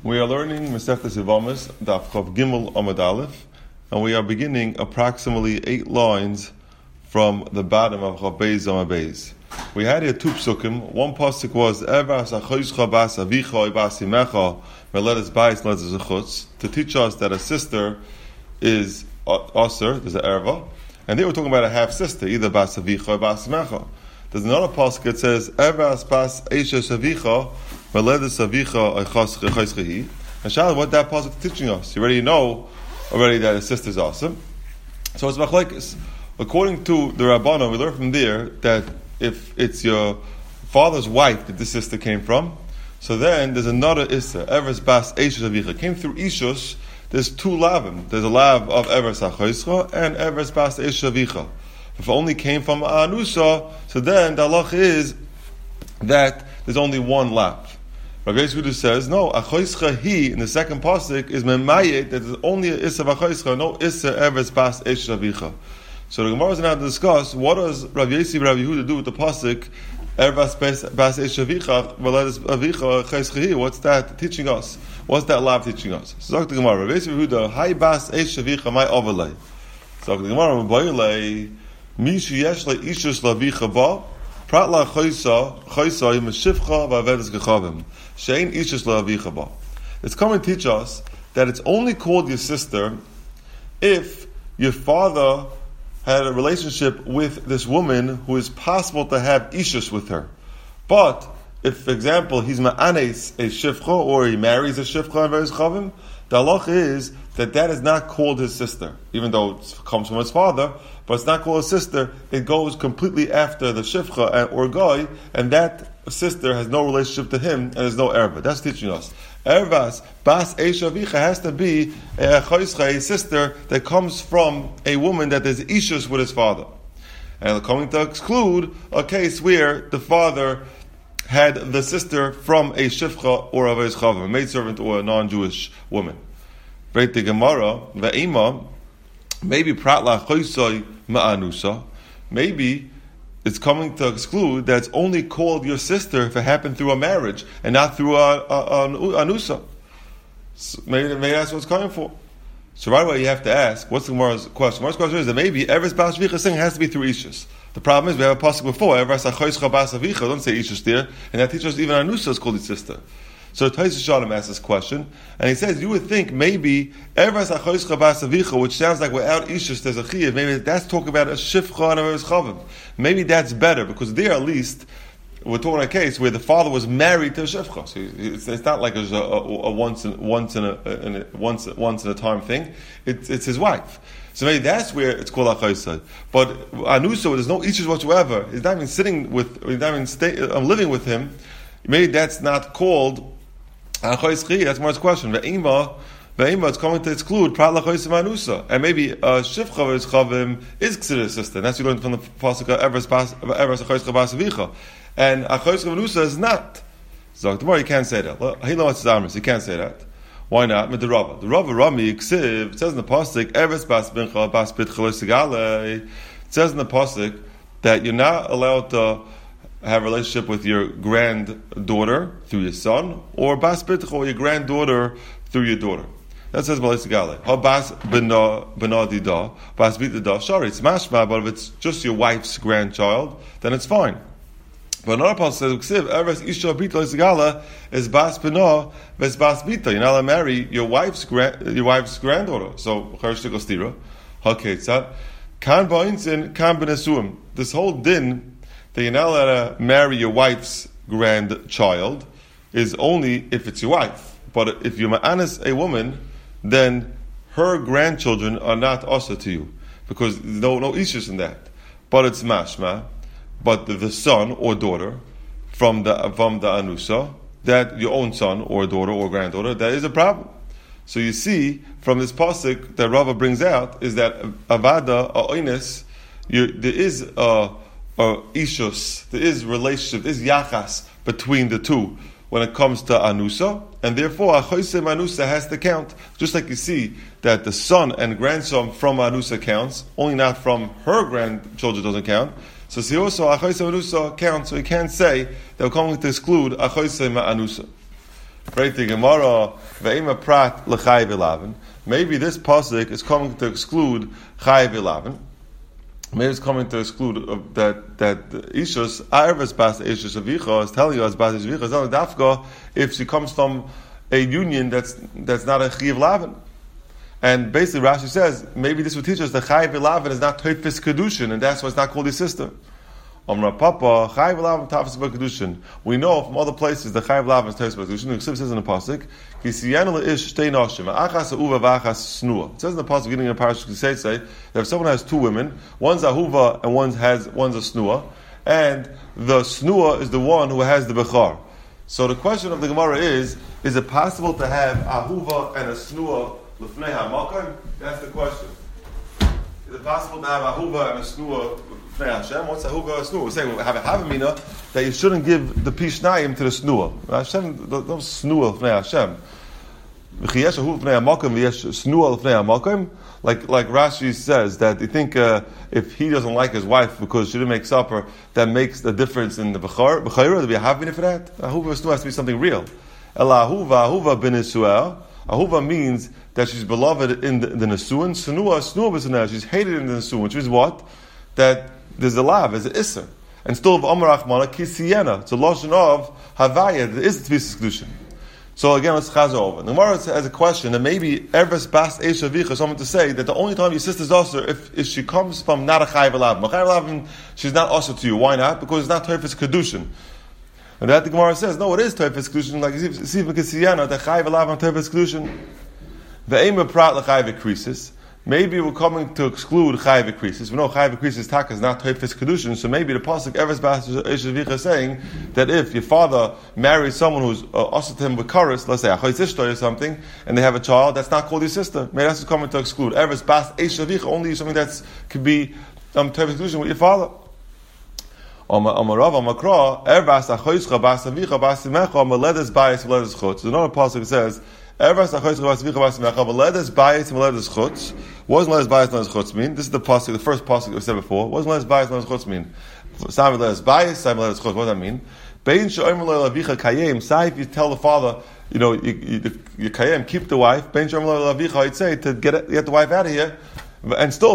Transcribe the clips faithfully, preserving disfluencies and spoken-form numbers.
We are learning Masechtas Yevamos, Daf Chav Gimel Amud Aleph, and we are beginning approximately eight lines from the bottom of Chav Beis Amud Beis. We had here two psukim. One pasuk was Evas achoischa bas avicha bas imecha meledes bais meledes zechutz, to teach us that a sister is aser, there's an erva, and they were talking about a half sister, either bas avicha or bas imecha. There's another pasuk that says Evas bas eishes avicha meledes avicha eichoschahi. And Shalom, what that pasuk is teaching us? You already know already that a sister is awesome. So it's machlekes. According to the Rabbanon, we learn from there that if it's your father's wife that this sister came from, so then there's another Issa, Evers Bas Eishes Avicha. Came through Ishus, there's two lavim. There's a lav of Evers HaChoischa and Evers Bas Eishes Avicha. If it only came from Anusa, so then the halach is that there's only one lav. Rabbi Yehuda says, no, Achoischa he, in the second pasuk, is Memayet, that there's only a Issa of Achoischa, no Issa Evers Bas Eishes Avicha. So the Gemara is now to discuss what does Rabbi Yossi and Rabbi Yehuda do with the pasuk Ervas Bas Eish Avicha V'Ledes Avicha Cheschahi. What's that teaching us? What's that lav teaching us? So Zok the Gemara, Rabbi Yossi and Yehuda, Hai Bas Eish Avicha Mai Overlay. So the Gemara, Boilei Mishu Yesh Le Ishus Lavicha Ba Prat La Choisa Choisa Yimeshivcha V'Avedes Gechavim Shein Ishus Lavicha Ba. It's coming to teach us that it's only called your sister if your father had a relationship with this woman who is possible to have ishus with her. But if, for example, he's ma'anes a shifcha, or he marries a shifcha and various chavim, the halach is that that is not called his sister, even though it comes from his father, but it's not called his sister. It goes completely after the shifcha or guy, and that sister has no relationship to him, and there's no erva. That's teaching us. Ervas Bas Eish Avicha has to be a choischa, a sister that comes from a woman that is ishus with his father. And coming to exclude a case where the father had the sister from a shifcha or a veizchav, a maidservant or a non-Jewish woman. Right, the Gemara, Ve'ima, maybe Pratla Choisai Ma'anusa, maybe it's coming to exclude that it's only called your sister if it happened through a marriage and not through a, a, an anusa. So maybe, maybe that's what it's coming for. So right away you have to ask, what's the Gemara's question? The Gemara's question is that maybe Evers Bas Avicha thing has to be through Ishus. The problem is we have a pasuk before, Evers HaChoischa Bas Avicha, don't say Ishus there, and that teaches us even anusa is called his sister. So Taisus Shalom asks this question, and he says, you would think maybe Evers HaChoischa Bas Avicha, which sounds like without Ishus there's a chiyuv, maybe that's talking about a shifcha and a veizchavim. Maybe that's better, because there at least, we're talking about a case where the father was married to a shifcha. So it's, it's not like it's a, a, a once in, once in a, in a once once in a time thing. It's, it's his wife. So maybe that's where it's called achoisai. But anusa, there's no ishus whatsoever. He's not even sitting with, he's not even stay, I'm living with him. Maybe that's not called achoischi. That's more his question. Ve'ima, ve'ima, it's coming to exclude prat lachoisai anusa, and maybe a shifcha is chavim is considered a sister. And that's what you learned from the pasuk Evers Bas Achoischa Bas Avicha. And Achoischa Anusa is not. So tomorrow you can't say that. He knows it's you can't say that. Why not? With the Rava. The Rava Rami Ksiv, it says in the pasuk, Evers Bas Bincha Bas Bitcha Sigale. It says in the pasuk that you're not allowed to have a relationship with your granddaughter through your son, or Bas Bitcha, or your granddaughter through your daughter. That says Balei Sigale. Ha Bas Benadi Da, Bas Bita Da. Sorry, it's mashma, but if it's just your wife's grandchild, then it's fine. But another passage says, "Eres isha bita Sigala is Bas Bena ves Bas Bita." You're not allowed to marry your wife's grand, your wife's granddaughter. So Charish Tikostira, Haketzat, Kan Ba'insin Kan Benesuim. This whole din that you're not allowed to marry your wife's grandchild is only if it's your wife. But if you're ma'anis a woman, then her grandchildren are not also to you, because there's no no issues in that. But it's mashma, but the, the son or daughter from the from the anusa, that your own son or daughter or granddaughter, that is a problem. So you see from this pasuk that Rava brings out is that avada a oines, there is a, a ishus, there is relationship, there is yachas between the two when it comes to anusa, and therefore achoisem anusa has to count. Just like you see that the son and grandson from anusa counts, only not from her grandchildren doesn't count. So see also achoisem anusa counts. So you can't say that we're going to exclude achoisem anusa. Right, the Gemara, ve'ema prat l'chai v'lavin. Maybe this pasuk is coming to exclude chai v'lavin. Maybe it's coming to exclude uh, that that ishus arvas bas ishus avicha is telling you as bas ishus avicha is only dafka if she comes from a union that's that's not a chiv lavin. And basically Rashi says maybe this would teach us that chai v'lavin is not teifis kedushin, and that's why it's not called a sister. Amra Papa, Chai v'lavin tafis b'kedushin. We know from other places that Chai v'lavin is tafis b'kedushin. The Chsiv says in the pasuk, "Kisiyanu le'ish shtei nashim, achas uva v'achas snua." It says in the pasuk, beginning of Parashat Kisei, that if someone has two women, one's a ahuva and one has one's a snua, and the snua is the one who has the bechar. So the question of the Gemara is: is it possible to have ahuva and a snua l'fnei ha'malkam? That's the question. Is it possible to have ahuva and a snua? Hashem, what's a huga snua? We're saying we have a havamina that you shouldn't give the pishnayim to the snua. Hashem, don't snua l'fnei Hashem. V'chiyesh ahuva l'fnei ha'malkim, v'yesh snua l'fnei ha'malkim. Like like Rashi says that they think uh, if he doesn't like his wife because she didn't make supper, that makes the difference in the bechar. Bechayra, do we have havamina for that? Ahuva snua has to be something real. Ela ahuva ahuva bin Yisuel. Ahuva means that she's beloved in the, the nesuin. Snua snua b'saneh. She's hated in the nesuin, which is what that. There's a lav, there's an isser. And still of Amar Achmana, Kisiyena. It's a lotion of Havaya, there is the Tvis Kedushin. So again, let's chaz over. The Gemara has a question that maybe Erves Bas Eish Avicha, someone to say that the only time your sister's usher if, if she comes from not a Chayiv Lav. Chayiv Lav, she's not usher to you. Why not? Because it's not Tvis Kedushin. And that the Gemara says, no, it is Tvis Kedushin. Like Siva Kisiyena, the Chayiv Lav on Tvis Kedushin. The aim of Prat L'Chayiv Krisis. Maybe we're coming to exclude Chayiv Krisis. We know Chayiv Krisis taka is not Teifis Kedushin, so maybe the pasuk Eres Bas Eshavicha is saying that if your father marries someone who's uh, also to him with Karis, let's say Achayis Ishtoy or something, and they have a child, that's not called your sister. Maybe that's coming to exclude Eres Bas Eshavicha, only something that's could be um, Teifis Kedushin with your father. Amarav Amakra Eres Achayischa Bas Avicha Bas Imecha Meledes Bayis Meledes Chutz. Another pasuk says. What does Meledes Bayis Meledes Chutz? What does Meledes Bayis Meledes Chutz mean? This is the pasuk, the first pasuk we said before. What does Meledes Bayis Meledes Chutz mean? Sam Meledes Bayis, Sam Meledes Chutz. What does that mean? Bein she'omer lo lavicha kayem. Say if you tell the father, you know, you, you, you kayem, keep the wife. Bein she'omer lo lavicha, I'd say to get it, get the wife out of here, and still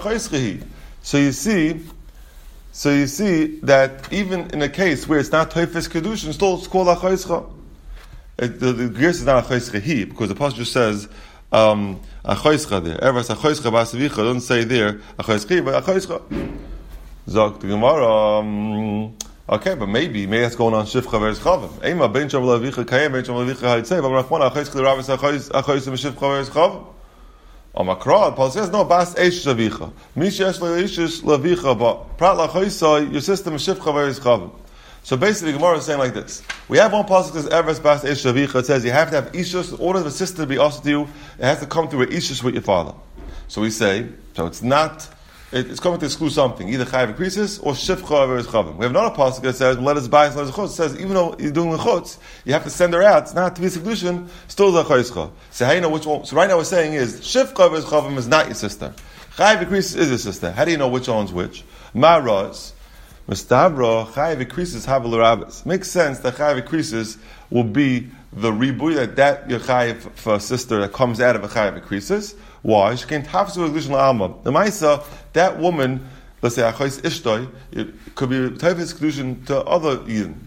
So you see. So you see that even in a case where it's not Teifis Kedushin, still it's called Achayscha. It, the, the Gers is not Achayscha he, because the pasuk just says um, Achayscha there. Ever Achayscha Basavicha doesn't say there Achayscha, but Achayscha. Zok the Gemara. Um, okay, but maybe maybe that's going on Shivcha versus Chavim. Ema ben Shem Lavicha Kayem ben Shem Lavicha I'd say, but Rachmana Achayscha the Rabbis Achayscha Shivcha versus Chavim. Amakra, Paul says no. Bas Eish Lavicha. Mishesh Leish Lavicha, but Prat Lachayscha your sister Shivcha versus Chavim. So basically, the Gemara is saying like this: we have one pasuk that says Eres Bas Eish Lavicha. It says you have to have ishus in order for the sister to be also to you. It has to come through an ishus with your father. So we say, so it's not. It, it's coming to exclude something, either Chayiv Krisis or Shivcha versus Chavim. We have another pasuk that says let us buy, let us chutz. It says even though you're doing the chutz, you have to send her out. It's not to be seclusion, still the Chayscha. So how do you know which one? So right now we're saying is Shivcha versus Chavim is not your sister. Chayiv Krisis is your sister. How do you know which one's which? Maraz. Mistabra Chayiv Krisis Havel Rabbis. Makes sense that Chayiv Krisis will be the ribui that that your Chayiv for a sister that comes out of a Chayiv Krisis. Why? She can't have to exclusion alma. The Maisa, that woman, let's say Achayis Ishtoy, it could be a type of exclusion to other Eden.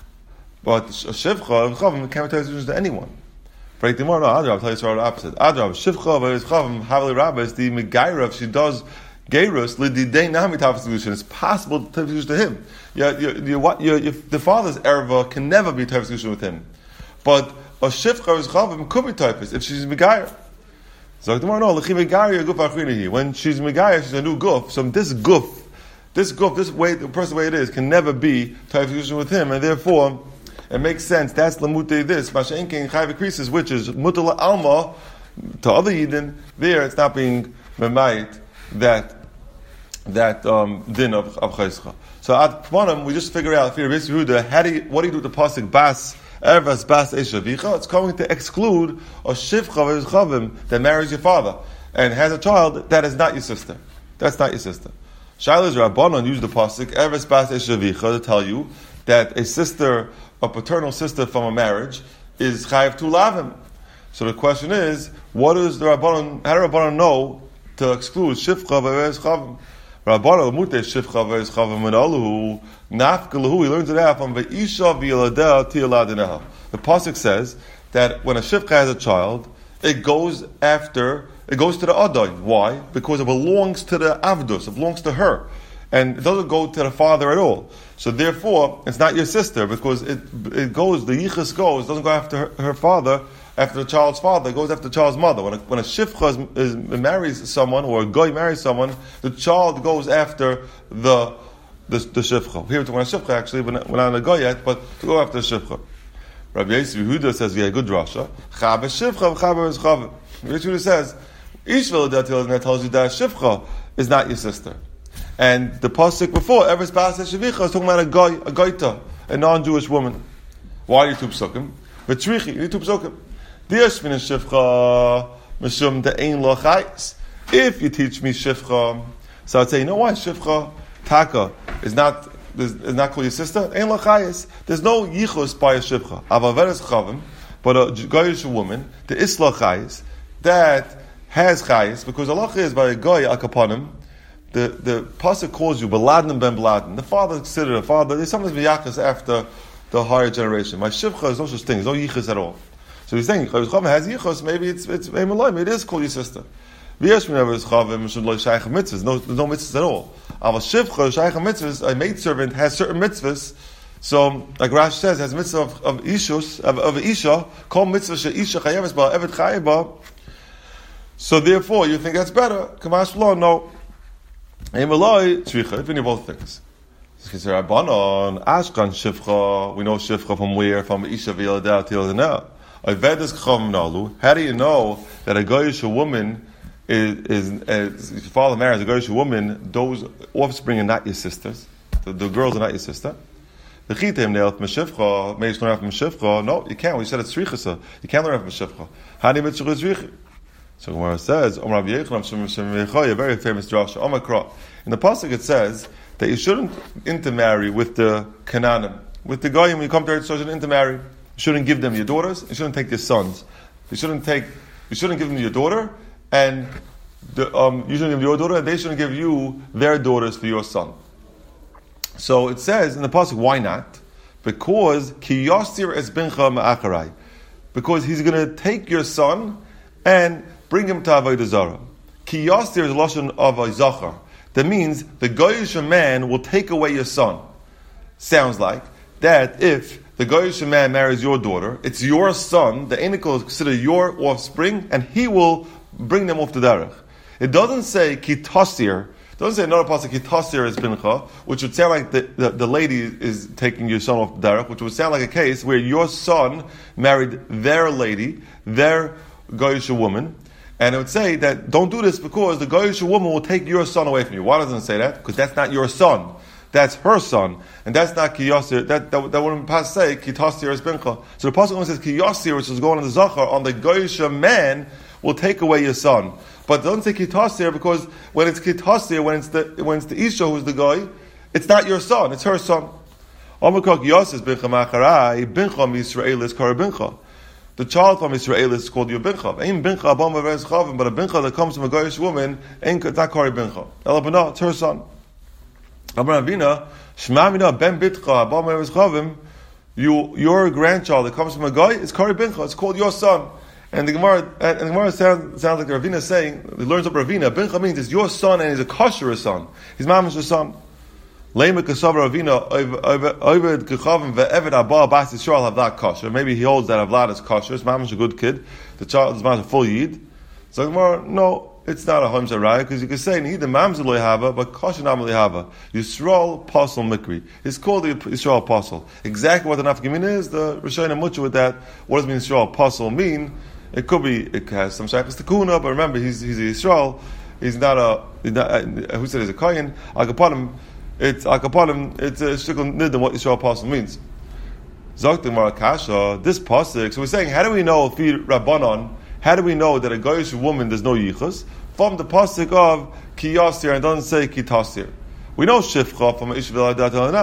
But Shivcha and Chavim can't be type of exclusion to anyone. Right? The more no, Adrab, I'll tell you the opposite. Adrab, Shivcha versus Chavim, Havel Rabbis, the Megaira, if she does Geirus, Lididei Nami type of exclusion, it's possible to type of exclusion to him. Your, your, your, your, your, the father's Erva can never be type of exclusion with him. But a Shivcha versus Chavim could be typist if she's Megaira. So tomorrow, no, when she's Megaya, she's a new guf. So this guf, this guf, this way, the person the way it is, can never be type of fusion with him, and therefore it makes sense. That's lamute this. Masha'inkin chayv krisis, which is mutal alma to other yidin. There, it's not being memayit that that um, din of of chayscha. So at Pmanim, we just figure out here, how do you, what do you do with the pasuk bas? Ervas bas eshavicha. It's going to exclude a shivcha versus chavim that marries your father and has a child that is not your sister. That's not your sister. Shaila's Rabbanon used the pasuk Ervas bas eshavicha to tell you that a sister, a paternal sister from a marriage, is chayiv two lavim. So the question is, what does the Rabbanon, how do Rabbanon know to exclude shifcha v'eres chavim? Rabbanon mute shifcha v'eres chavim menaluhu nafkalahu. He learns it out from ve'isha v'yiladeh ti'iladineha. The pasuk says that when a shifcha has a child, it goes after, it goes to the adai. Why? Because it belongs to the avdus, it belongs to her. And it doesn't go to the father at all. So therefore, it's not your sister, because it it goes, the yichus goes, doesn't go after her, her father, after the child's father, it goes after the child's mother. When a, when a shifcha is, is, marries someone, or a guy marries someone, the child goes after the the, the shifcha. Here, when a shifcha actually, we're not, we're not on a guy yet, but to go after the shifcha. Rabbi Yosef Yehuda says, yeah, good rasha. Chabe shifcha, chabe is chabe. Rabbi Yosef Yehuda says, Ish v'ledat tells you that shifcha is not your sister. And the pasuk before, Eves Ba'aseh Shevicha, is talking about a guy, a gaita, a non-Jewish woman. Why do you two psukim? V'trichi, you need two psukim. Diyash min shifcha, mishum de'ein lo chayis. If you teach me shifcha, so I'd say, you know why shifcha, taka, is not is, is not called your sister? Ein lo chayis. There's no yichus by a shifcha. Avaveres chavim, but a goyish woman, the isla chayis, that has chayis, because Allah is by a goy akaponim. The the pasuk calls you Beladen ben Beladen. The father considered a father. There's sometimes v'yachas after the higher generation. My shivcha is no such thing. There's no yichus at all. So he's saying Chavis Chavim has yichus. Maybe it's it's maybe it is called your sister. V'yesh min Chavis Chavim should lo shaykh mitzvahs. No there's no mitzvahs at all. Aval shivcha shaykh mitzvahs. A maidservant has certain mitzvahs. So like Rash says, has mitzvah of, of ishus of, of isha. Kol mitzvah sheisha chayeves ba evet chayeba. So therefore, you think that's better? Kamash lo no. If you need both things. Rabbanon, Ashkan Shifcha, we know Shifcha from where? From Isha V'Yeladah till the now. How do you know that a Goyish woman is, is, is if your father marries a Goyish woman, those offspring are not your sisters? The, the girls are not your sister? No, you can't. We said it's Tzrichasa. You can't learn from Shifcha. How do you mitzvah Tzricha? So Gemara says, a very famous drasha. In the pasuk it says that you shouldn't intermarry with the Canaanim, with the Goyim. When you come to Eretz, you shouldn't intermarry. You shouldn't give them your daughters. You shouldn't take their sons. You shouldn't take. You shouldn't give them your daughter, and the, um, you shouldn't give your daughter, and they shouldn't give you their daughters for your son. So it says in the pasuk, why not? Because ki yasir es bincha ma'acharai. Because he's going to take your son and bring him to Avodah Zarah. Ki yasir is a lashon of a zachar. That means the Goyish man will take away your son. Sounds like that if the Goyish man marries your daughter, it's your son, the Einikel is considered your offspring, and he will bring them off the derech. It doesn't say ki tasir. It doesn't say another pasuk ki tasir is bincha, which would sound like the, the, the lady is taking your son off the derech, which would sound like a case where your son married their lady, their Goyish woman. And it would say that don't do this because the Goyish woman will take your son away from you. Why doesn't it say that? Because that's not your son. That's her son. And that's not ki yasir. That, that, that wouldn't pass say ki tasir es bincha. So the pasuk only says ki yasir, which is going on the zachar, on the Goyish man will take away your son. But don't say ki tasir because when it's ki tasir, when it's the when it's the isha who's the guy, it's not your son, it's her son. Omakok yasir bincha macharai, bincha misrael is kar bincha. The child from Israel is called your bincha. Ain't bincha abam v'veres chavim, but a bincha that comes from a Goyish woman ain't not kari bincha. Elabana, it's her son. Abba Ravina, shmamina ben bitcha abam v'veres chavim. You, your grandchild that comes from a guy is kari bincha. It's called your son. And the Gemara, and the Gemara sounds, sounds like the Ravina is saying, he learns up Ravina. Bincha means it's your son and he's a kosher son. His mom is your son. Maybe he holds that Avlad is kosher. His mom is a good kid. The child is a full yid. So no, it's not a Hamza Raya because you can say neither Mamza Loihava but kosher Nam Loihava. Yisrael Apostle Mikri. It's called the Yisrael Apostle. Exactly what the nafkamin is, the Rishayna Mucha with that. What does mean Yisrael Apostle mean? It could be it has some shaykhs to Kuna, but remember he's he's a Yisrael. He's not a he's not, uh, who said he's a Kohen. Agapanim. It's akapanim. It's a shikul nidin what Yisrael Apostle means. Zoktim Marakasha. This pasuk. So we're saying, how do we know if we Rabbanon? How do we know that a Goyish woman there's no yichus from the pasuk of ki yasir and doesn't say ki tasir? We know shifcha from Isha V'Yeladah.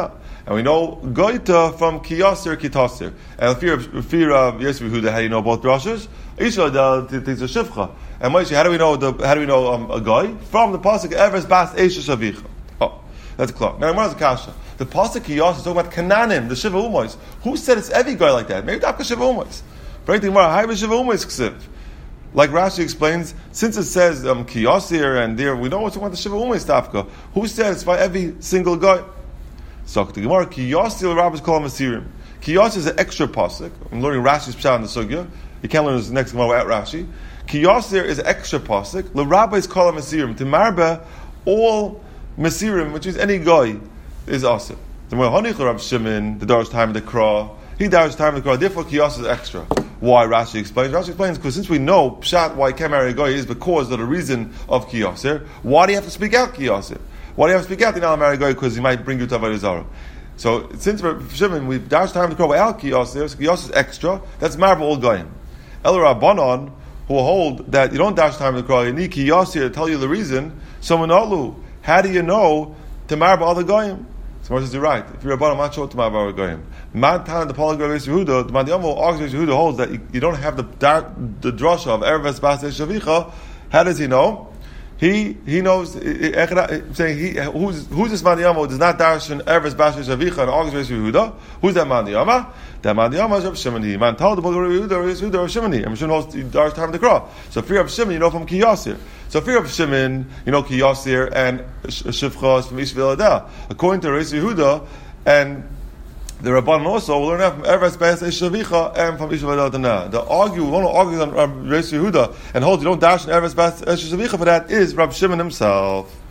And we know Goita from Kiyasir Kitasir. And fear of fear of Yosef Yehuda, how do you know both drushes? Ishla thinks a Shivcha. And Moshe, how do we know the how do we know um, a guy? From the pasuk Evers Bas Eishes Avicha. Oh, that's clear. Now where's the kasha? The pasuk Kiyasir is talking about Kananim, the Shiva Umois. Who said it's every guy like that? Maybe Dafka Shiva Umois. Right? The Gemara, High Shiva Umois Ksiv. Like Rashi explains, since it says um, Kiyasir and there, we know what's about the Shiva Umois Dafka. Who says it's by every single guy? So the Gemara, Kiyasir, the rabbis call him Asirim. Kiyasir is an extra pasuk. I'm learning Rashi's pshat in the sugya. You can't learn this next Gemara at Rashi. Kiyasir is an extra pasuk. The rabbis call him Asirim. To marba, all Masirim, which is any guy, is asir. The Gemara, Hanich Rab Shimon, the Darish time of the Kra, he Darish time of the Kra. Therefore, Kiyasir is extra. Why Rashi explains? Rashi explains because since we know pshat why he can't marry a guy is because of the reason of Kiyasir. Why do you have to speak out Kiyasir? Why do you have to speak out the Nala Marigoi? Because he might bring you to Avodah Zarah. So since we're Shimon, we've dashed time to grow out Kiyasir, so Kiyasir is extra. That's marvel all goyim. El Rabbanon, who hold that you don't dash time to grow, you need Kiyasir to tell you the reason. So Manalu, how do you know to marvel other goyim? So Moshe says you're right. If you're Rabbanon, I'm not sure to marvel other goyim. Matan the Polygon of Yehuda, the Madiyamo argues Yehuda holds that you, you don't have the the drasha of Erev Bas Shavicha. How does he know? He he knows saying he who's who's this Mandiyama does not darshan Erev Bas Shavicha and argues Yehuda. Who's that Mandiyama? That Mandiyama is Rav Shimoni. Man told the Yehuda is Yehuda Rav Shimoni. And Shimon knows darsh time to cross. So fear of Shimon, you know from Kiyasir. So fear of Shimon, you know Kiyasir and Shivcha is from Ishvil Adah. According to Rav Yehuda and the Rabban also will learn that from Erev Bas Shavicha and from Ishvil Adah. The argue, one who argues on Rav Yehuda and holds you don't dash in Erev Bas Shavicha for that is Rav Shimon himself.